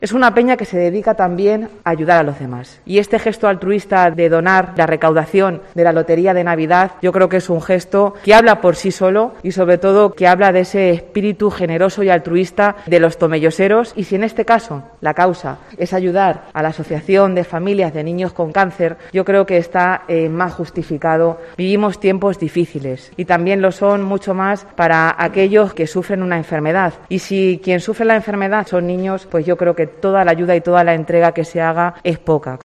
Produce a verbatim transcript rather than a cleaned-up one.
Es una peña que se dedica también a ayudar a los demás. Y este gesto altruista de donar la recaudación de la Lotería de Navidad, yo creo que es un gesto que habla por sí solo y sobre todo que habla de ese espíritu generoso y altruista de los tomelloseros. Y si en este caso la causa es ayudar a la Asociación de Familias de Niños con Cáncer, yo creo que está eh, más justificado. Vivimos tiempos difíciles y también lo son mucho más para aquellos que sufren una enfermedad. Y si quien sufre la enfermedad son niños, pues yo creo que toda la ayuda y toda la entrega que se haga es poca.